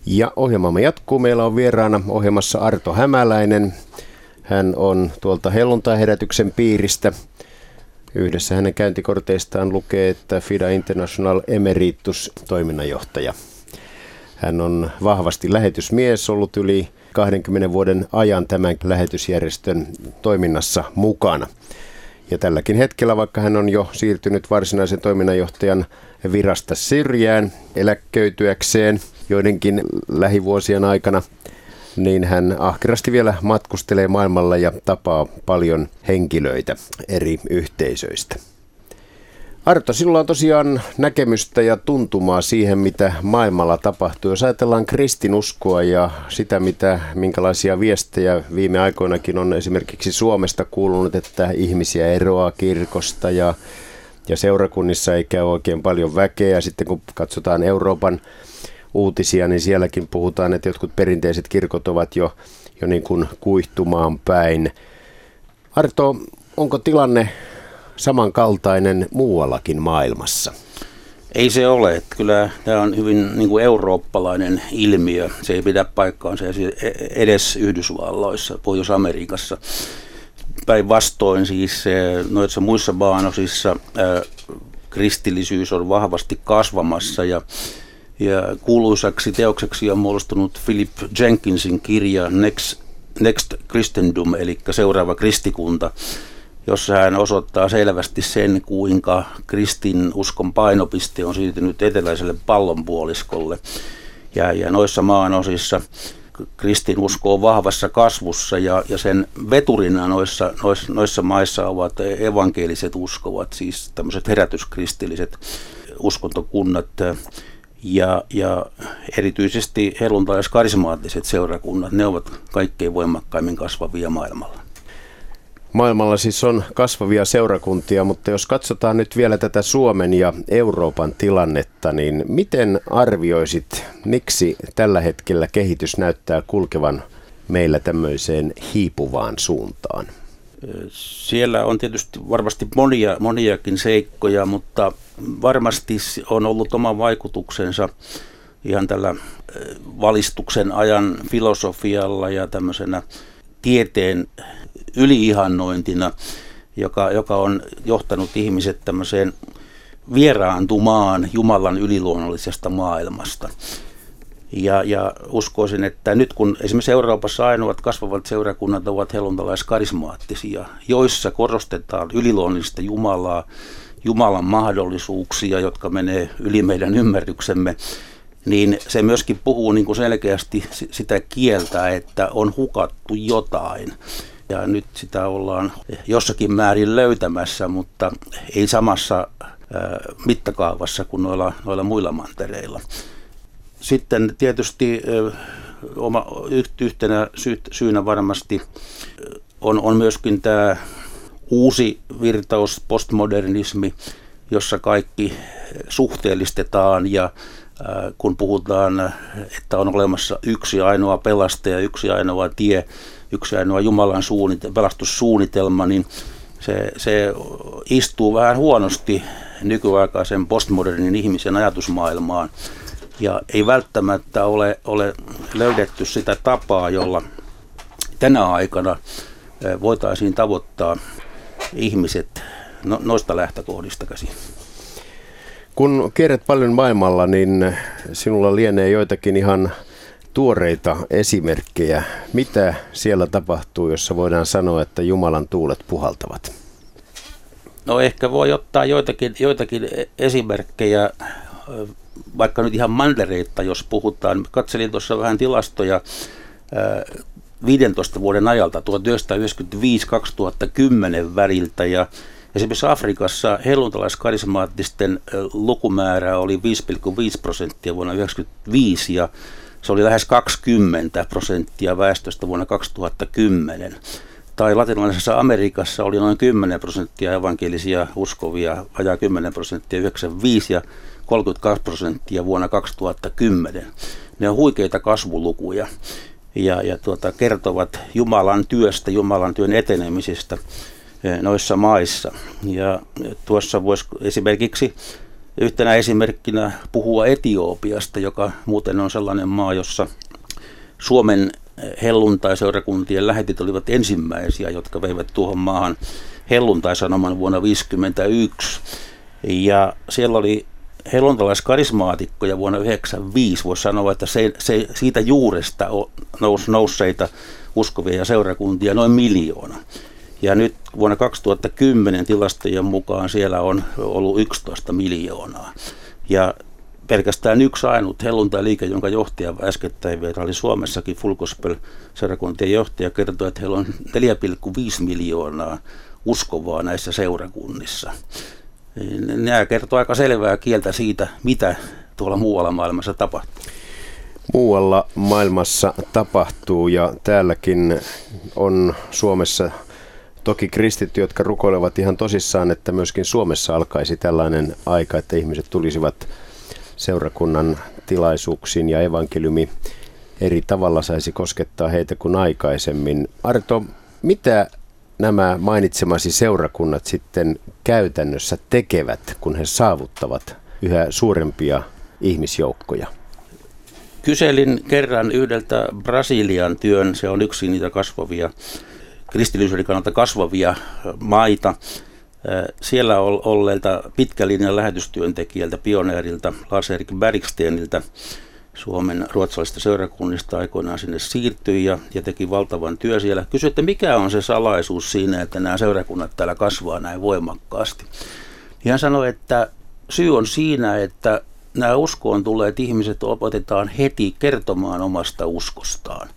Ja ohjelmamme jatkuu. Meillä on vieraana ohjelmassa Arto Hämäläinen. Hän on tuolta Helluntai-herätyksen piiristä. Yhdessä hänen käyntikorteistaan lukee, että FIDA International Emeritus toiminnanjohtaja. Hän on vahvasti lähetysmies, ollut yli 20 vuoden ajan tämän lähetysjärjestön toiminnassa mukana. Ja tälläkin hetkellä, vaikka hän on jo siirtynyt varsinaisen toiminnanjohtajan virasta syrjään eläköityäkseen joidenkin lähivuosien aikana, niin hän ahkerasti vielä matkustelee maailmalla ja tapaa paljon henkilöitä eri yhteisöistä. Arto, sinulla on tosiaan näkemystä ja tuntumaa siihen, mitä maailmalla tapahtuu. Jos ajatellaan kristinuskoa ja sitä, minkälaisia viestejä viime aikoinakin on esimerkiksi Suomesta kuulunut, että ihmisiä eroaa kirkosta ja seurakunnissa ei käy oikein paljon väkeä. Sitten kun katsotaan Euroopan uutisia, niin sielläkin puhutaan, että jotkut perinteiset kirkot ovat jo niin kuin kuihtumaan päin. Arto, onko tilanne samankaltainen muuallakin maailmassa? Ei se ole. Että kyllä tämä on hyvin niin kuin eurooppalainen ilmiö. Se ei pidä paikkaansa edes Yhdysvalloissa, Pohjois-Amerikassa. Päinvastoin siis noissa muissa maanosissa kristillisyys on vahvasti kasvamassa ja kuuluisaksi teokseksi on muodostunut Philip Jenkinsin kirja Next Christendom, eli seuraava kristikunta, jossa hän osoittaa selvästi sen, kuinka kristinuskon painopiste on siirtynyt eteläiselle pallonpuoliskolle. Ja noissa maanosissa kristinusko on vahvassa kasvussa ja sen veturina noissa maissa ovat evankeliset uskovat, siis tämmöiset herätyskristilliset uskontokunnat ja erityisesti helluntalaiskarismaattiset seurakunnat, ne ovat kaikkein voimakkaimmin kasvavia maailmalla. Maailmalla siis on kasvavia seurakuntia, mutta jos katsotaan nyt vielä tätä Suomen ja Euroopan tilannetta, niin miten arvioisit, miksi tällä hetkellä kehitys näyttää kulkevan meillä hiipuvaan suuntaan? Siellä on tietysti varmasti moniakin seikkoja, mutta varmasti on ollut oma vaikutuksensa ihan tällä valistuksen ajan filosofialla ja tämmöisenä tieteen yliihannointina, joka on johtanut ihmiset tämmöiseen vieraantumaan Jumalan yliluonnollisesta maailmasta. Ja uskoisin, että nyt kun esimerkiksi Euroopassa ainoat kasvavat seurakunnat ovat helluntalaiskarismaattisia, joissa korostetaan yliluonnollista Jumalaa, Jumalan mahdollisuuksia, jotka menee yli meidän ymmärryksemme, niin se myöskin puhuu niin kuin selkeästi sitä kieltä, että on hukattu jotain. Ja nyt sitä ollaan jossakin määrin löytämässä, mutta ei samassa mittakaavassa kuin noilla muilla mantereilla. Sitten tietysti yhtenä syynä varmasti on myöskin tämä uusi virtaus, postmodernismi, jossa kaikki suhteellistetaan ja kun puhutaan, että on olemassa yksi ainoa pelastaja, yksi ainoa tie, yksi ainoa Jumalan pelastussuunnitelma, niin se istuu vähän huonosti nykyaikaisen postmodernin ihmisen ajatusmaailmaan. Ja ei välttämättä ole löydetty sitä tapaa, jolla tänä aikana voitaisiin tavoittaa ihmiset noista lähtökohdista käsin. Kun kierrät paljon maailmalla, niin sinulla lienee joitakin ihan tuoreita esimerkkejä. Mitä siellä tapahtuu, jossa voidaan sanoa, että Jumalan tuulet puhaltavat? No ehkä voi ottaa joitakin esimerkkejä, vaikka nyt ihan mantereita, jos puhutaan. Katselin tuossa vähän tilastoja 15 vuoden ajalta, 1995-2010 väliltä, ja esimerkiksi Afrikassa helluntalaiskarismaattisten lukumäärä oli 5,5% vuonna 1995 ja se oli lähes 20% väestöstä vuonna 2010. Tai latinalaisessa Amerikassa oli noin 10% evankelisia uskovia, vajaa 10% 1995 ja 32% vuonna 2010. Ne on huikeita kasvulukuja ja kertovat Jumalan työstä, Jumalan työn etenemisestä noissa maissa. Ja tuossa voisi esimerkiksi yhtenä esimerkkinä puhua Etiopiasta, joka muuten on sellainen maa, jossa Suomen helluntaiseurakuntien lähetit olivat ensimmäisiä, jotka veivät tuohon maahan helluntaisanoman vuonna 1951. Ja siellä oli helluntalaiskarismaatikkoja vuonna 1995. Voisi sanoa, että siitä juuresta nousseita uskovia ja seurakuntia noin 1 miljoona. Ja nyt vuonna 2010 tilastojen mukaan siellä on ollut 11 miljoonaa. Ja pelkästään yksi ainut helluntailiike, jonka johtaja äskettäin vieraili Suomessakin, Full Gospel-seurakuntien johtaja, kertoi, että heillä on 4,5 miljoonaa uskovaa näissä seurakunnissa. Nämä kertoo aika selvää kieltä siitä, mitä tuolla muualla maailmassa tapahtuu. Muualla maailmassa tapahtuu ja täälläkin on Suomessa toki kristitty, jotka rukoilevat ihan tosissaan, että myöskin Suomessa alkaisi tällainen aika, että ihmiset tulisivat seurakunnan tilaisuuksiin ja evankeliumi eri tavalla saisi koskettaa heitä kuin aikaisemmin. Arto, mitä nämä mainitsemasi seurakunnat sitten käytännössä tekevät, kun he saavuttavat yhä suurempia ihmisjoukkoja? Kyselin kerran yhdeltä Brasilian työn, se on yksi niitä kasvavia, kristillisyyden kannalta kasvavia maita. Siellä olleilta pitkälinjan lähetystyöntekijältä, pioneerilta Lars-Erik Bergsteniltä, Suomen ruotsalaisista seurakunnista aikoinaan sinne siirtyi ja teki valtavan työ siellä. Kysyi, että mikä on se salaisuus siinä, että nämä seurakunnat täällä kasvaa näin voimakkaasti. Hän sanoi, että syy on siinä, että nämä uskoon tulleet ihmiset opetetaan heti kertomaan omasta uskostaan.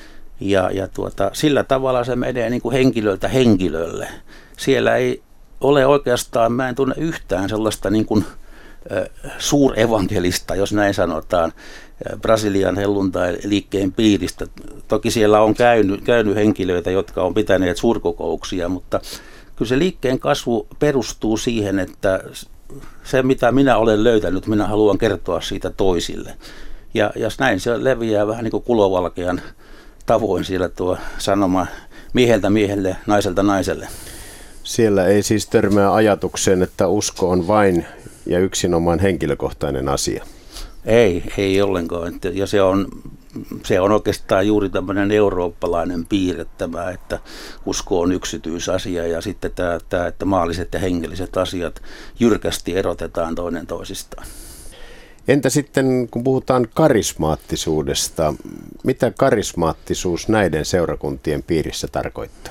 Sillä tavalla se menee niin kuin henkilöltä henkilölle. Siellä ei ole oikeastaan, mä en tunne yhtään sellaista niin kuin suurevankelista, jos näin sanotaan, Brasilian helluntai-liikkeen piiristä. Toki siellä on käynyt henkilöitä, jotka on pitäneet suurkokouksia, mutta kyllä se liikkeen kasvu perustuu siihen, että se mitä minä olen löytänyt, minä haluan kertoa siitä toisille. Ja näin se leviää vähän niin kuin kulovalkean tavoin siellä tuo sanoma mieheltä miehelle, naiselta naiselle. Siellä ei siis törmää ajatukseen, että usko on vain ja yksinomaan henkilökohtainen asia. Ei ollenkaan. Ja se on oikeastaan juuri tämmöinen eurooppalainen piirre tämä, että usko on yksityisasia ja sitten tämä, että maalliset ja hengelliset asiat jyrkästi erotetaan toinen toisistaan. Entä sitten, kun puhutaan karismaattisuudesta, mitä karismaattisuus näiden seurakuntien piirissä tarkoittaa?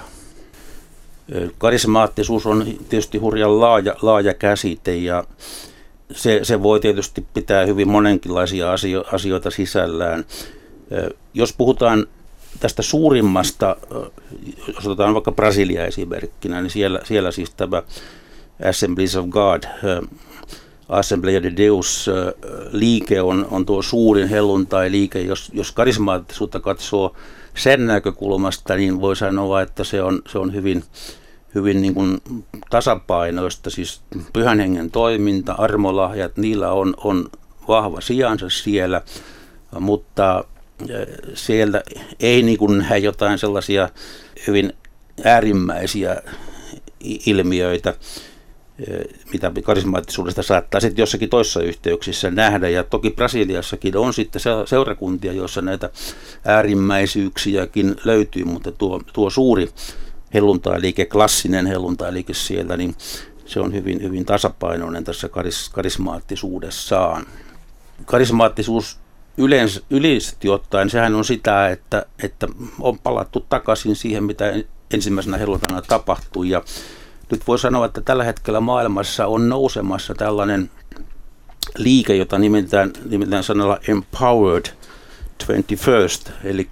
Karismaattisuus on tietysti hurjan laaja käsite ja se voi tietysti pitää hyvin monenkinlaisia asioita sisällään. Jos puhutaan tästä suurimmasta, jos otetaan vaikka Brasilia esimerkkinä, niin siellä siis tämä Assemblies of God, Assemblea de Deus liike on tuo suurin helluntai-liike. Jos karismaattisuutta katsoo sen näkökulmasta, niin voi sanoa, että se on hyvin niin kuin tasapainoista, siis pyhän hengen toiminta, armolahjat, niillä on vahva sijansa siellä, mutta siellä ei niin kuin näe jotain sellaisia hyvin äärimmäisiä ilmiöitä, mitä karismaattisuudesta saattaa sitten jossakin toisessa yhteyksissä nähdä. Ja toki Brasiliassakin on sitten seurakuntia, joissa näitä äärimmäisyyksiäkin löytyy, mutta tuo suuri helluntailiike, klassinen helluntailiike siellä, niin se on hyvin, hyvin tasapainoinen tässä karismaattisuudessaan. Karismaattisuus yleisesti ottaen, sehän on sitä, että on palattu takaisin siihen, mitä ensimmäisenä helluntaina tapahtui. Ja nyt voi sanoa, että tällä hetkellä maailmassa on nousemassa tällainen liike, jota nimetään sanalla Empowered 21st, eli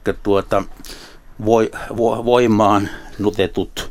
voimaan nutetut,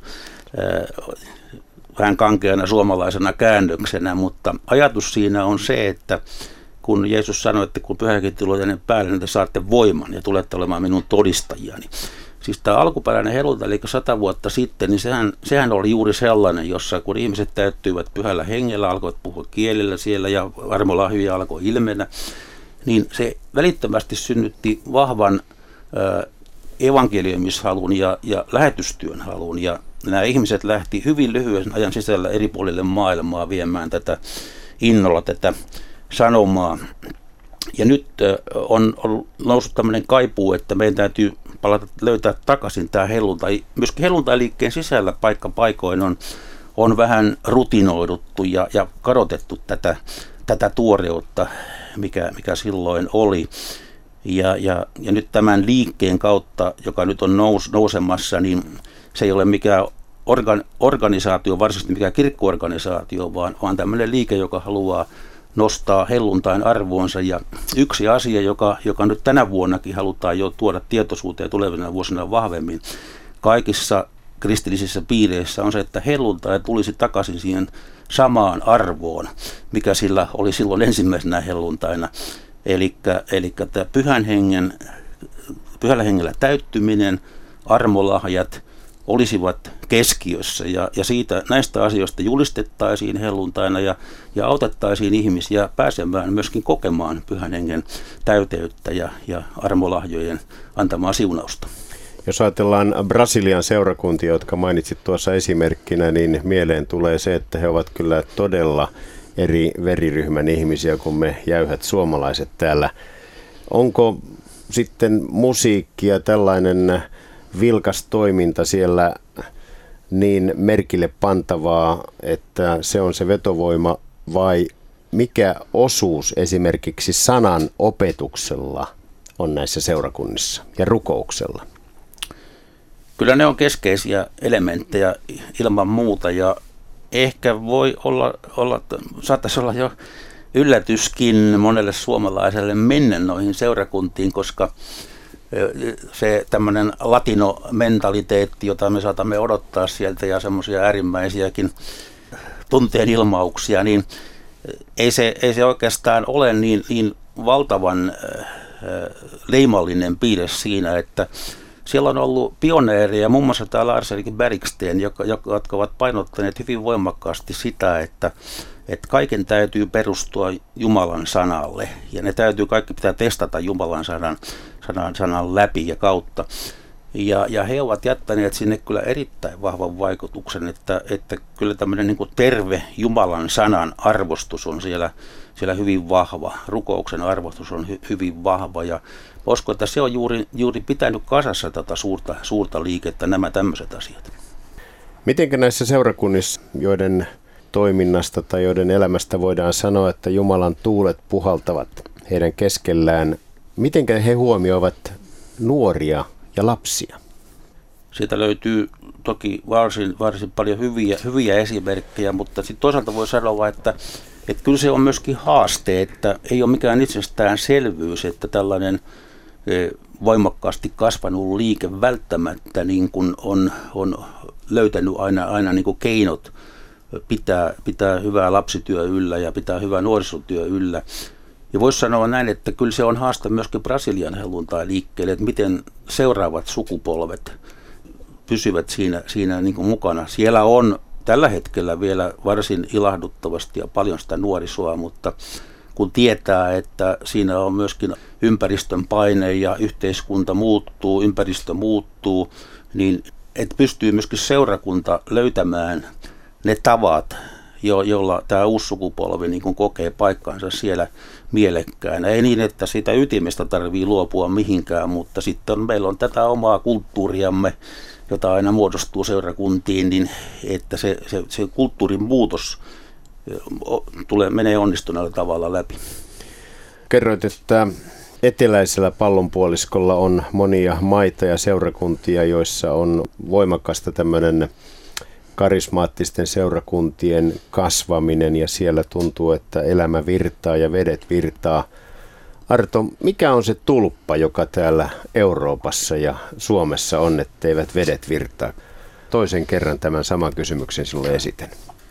vähän kankeana suomalaisena käännöksenä, mutta ajatus siinä on se, että kun Jeesus sanoi, että kun Pyhä Henki tulee tänne päälle, niin te saatte voiman ja tulette olemaan minun todistajiani. Siis tämä alkuperäinen helluntai, eli 100 vuotta sitten, niin sehän oli juuri sellainen, jossa kun ihmiset täyttyivät pyhällä hengellä, alkoivat puhua kielellä siellä ja armolahjoja alkoi ilmennä, niin se välittömästi synnytti vahvan evankeliumishalun ja lähetystyön halun, ja nämä ihmiset lähti hyvin lyhyen ajan sisällä eri puolille maailmaa viemään tätä innolla tätä sanomaa. Ja nyt on noussut tämmöinen kaipuu, että meidän täytyy löytää takaisin tämä helluntai. Myöskin helluntailiikkeen sisällä paikkapaikoin on vähän rutinoiduttu ja kadotettu tätä tuoreutta, mikä silloin oli. Ja nyt tämän liikkeen kautta, joka nyt on nousemassa, niin se ei ole mikään organisaatio, varsinaisesti mikään kirkkoorganisaatio, vaan tämmöinen liike, joka haluaa nostaa helluntain arvoonsa. Ja yksi asia, joka nyt tänä vuonnakin halutaan jo tuoda tietoisuuteen tulevina vuosina vahvemmin kaikissa kristillisissä piireissä, on se, että helluntai tulisi takaisin siihen samaan arvoon, mikä sillä oli silloin ensimmäisenä helluntaina. Eli tämä pyhällä hengellä täyttyminen, armolahjat olisivat keskiössä ja näistä asioista julistettaisiin helluntaina ja autettaisiin ihmisiä pääsemään myöskin kokemaan pyhän hengen täyteyttä ja armolahjojen antamaa siunausta. Jos ajatellaan Brasilian seurakuntia, jotka mainitsit tuossa esimerkkinä, niin mieleen tulee se, että he ovat kyllä todella eri veriryhmän ihmisiä kuin me jäyhät suomalaiset täällä. Onko sitten musiikki ja tällainen vilkas toiminta siellä niin merkille pantavaa, että se on se vetovoima, vai mikä osuus esimerkiksi sanan opetuksella on näissä seurakunnissa ja rukouksella? Kyllä ne on keskeisiä elementtejä ilman muuta ja ehkä voi saattaisi olla jo yllätyskin monelle suomalaiselle mennä noihin seurakuntiin, koska se tämmöinen latinomentaliteetti, jota me saatamme odottaa sieltä ja semmoisia äärimmäisiäkin tunteen ilmauksia, niin ei se oikeastaan ole niin valtavan leimallinen piirre siinä, että siellä on ollut pioneereja, muun muassa tämä Lars-Erik Bergsten, jotka ovat painottaneet hyvin voimakkaasti sitä, että kaiken täytyy perustua Jumalan sanalle ja ne kaikki pitää testata Jumalan sanan läpi ja kautta. Ja he ovat jättäneet sinne kyllä erittäin vahvan vaikutuksen, että kyllä tämmöinen niin kuin terve Jumalan sanan arvostus on siellä hyvin vahva. Rukouksen arvostus on hyvin vahva ja uskon, että se on juuri pitänyt kasassa tätä suurta liikettä, nämä tämmöiset asiat. Mitenkä näissä seurakunnissa, joiden toiminnasta tai joiden elämästä voidaan sanoa, että Jumalan tuulet puhaltavat heidän keskellään, mitenkä he huomioivat nuoria ja lapsia? Siitä löytyy toki varsin paljon hyviä esimerkkejä, mutta sitten toisaalta voi sanoa, että kyllä se on myöskin haaste, että ei ole mikään itsestäänselvyys, että tällainen voimakkaasti kasvanut liike välttämättä niin kuin on löytänyt aina niin kuin keinot pitää hyvää lapsityö yllä ja pitää hyvää nuorisotyö yllä. Ja voisi sanoa näin, että kyllä se on haaste myöskin Brasilian helluntai-liikkeelle, että miten seuraavat sukupolvet pysyvät siinä niin kuin mukana. Siellä on tällä hetkellä vielä varsin ilahduttavasti ja paljon sitä nuorisoa, mutta kun tietää, että siinä on myöskin ympäristön paine ja yhteiskunta muuttuu, ympäristö muuttuu, niin että pystyy myöskin seurakunta löytämään ne tavat, jolla tämä uusi sukupolvi niin kuin kokee paikkansa siellä mielekkäänä. Ei niin, että sitä ytimestä tarvii luopua mihinkään, mutta sitten meillä on tätä omaa kulttuuriamme, jota aina muodostuu seurakuntiin, niin että se kulttuurin muutos menee onnistuneella tavalla läpi. Kerroit, että eteläisellä pallonpuoliskolla on monia maita ja seurakuntia, joissa on voimakasta tämmöinen karismaattisten seurakuntien kasvaminen ja siellä tuntuu, että elämä virtaa ja vedet virtaa. Arto, mikä on se tulppa, joka täällä Euroopassa ja Suomessa on, etteivät vedet virtaa? Toisen kerran tämän saman kysymyksen sinulle esitän.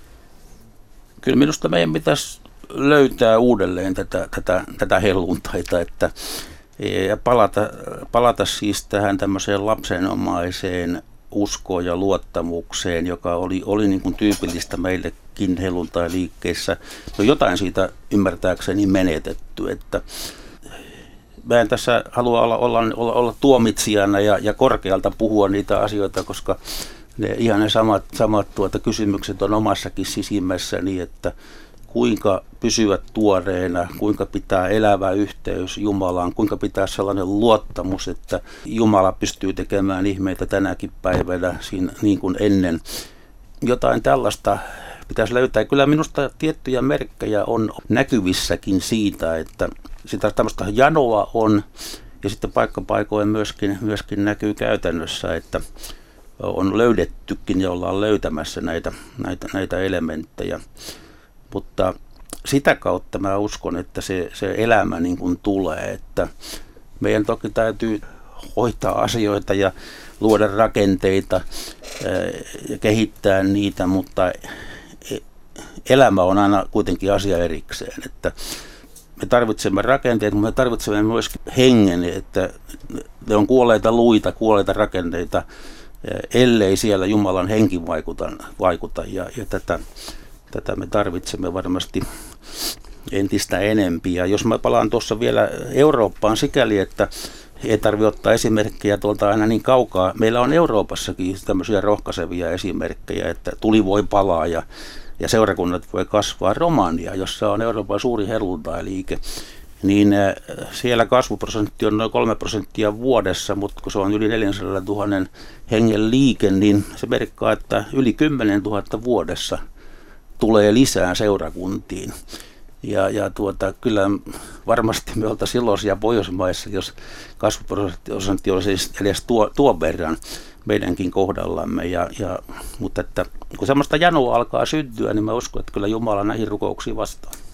Kyllä minusta meidän pitäisi löytää uudelleen tätä helluntaita ja palata siis tähän tämmöiseen lapsenomaiseen uskoon ja luottamukseen, joka oli niin kuin tyypillistä meillekin helluntai-liikkeissä. No jotain siitä ymmärtääkseni menetetty, että mä en tässä halua olla tuomitsijana ja korkealta puhua niitä asioita, koska ne samat kysymykset on omassakin sisimmässäni, että kuinka pysyä tuoreena, kuinka pitää elävä yhteys Jumalaan, kuinka pitää sellainen luottamus, että Jumala pystyy tekemään ihmeitä tänäkin päivänä niin kuin ennen. Jotain tällaista pitäisi löytää. Kyllä minusta tiettyjä merkkejä on näkyvissäkin siitä, että sitä tämmöistä janoa on, ja sitten paikkapaikoin myöskin näkyy käytännössä, että on löydettykin ja ollaan löytämässä näitä elementtejä. Mutta sitä kautta mä uskon, että se elämä niin kuin tulee, että meidän toki täytyy hoitaa asioita ja luoda rakenteita ja kehittää niitä, mutta elämä on aina kuitenkin asia erikseen, että me tarvitsemme rakenteita, mutta me tarvitsemme myös hengen, että ne on kuolleita luita, kuolleita rakenteita, ellei siellä Jumalan henki vaikuta ja tätä me tarvitsemme varmasti entistä enempi. Ja jos mä palaan tuossa vielä Eurooppaan sikäli, että ei tarvitse ottaa esimerkkejä tuolta aina niin kaukaa. Meillä on Euroopassakin tämmöisiä rohkaisevia esimerkkejä, että tuli voi palaa ja seurakunnat voi kasvaa. Romania, jossa on Euroopan suuri helluntailiike, niin siellä kasvuprosentti on noin 3% vuodessa, mutta kun se on yli 400 000 hengen liike, niin se merkkaa, että yli 10 000 vuodessa tulee lisää seurakuntiin. Ja kyllä varmasti me oltaisiin iloisia Pohjoismaissa, jos kasvuprosentti olisi edes tuon verran meidänkin kohdallamme. Mutta että, kun semmoista janoa alkaa syntyä, niin mä uskon, että kyllä Jumala näihin rukouksiin vastaa.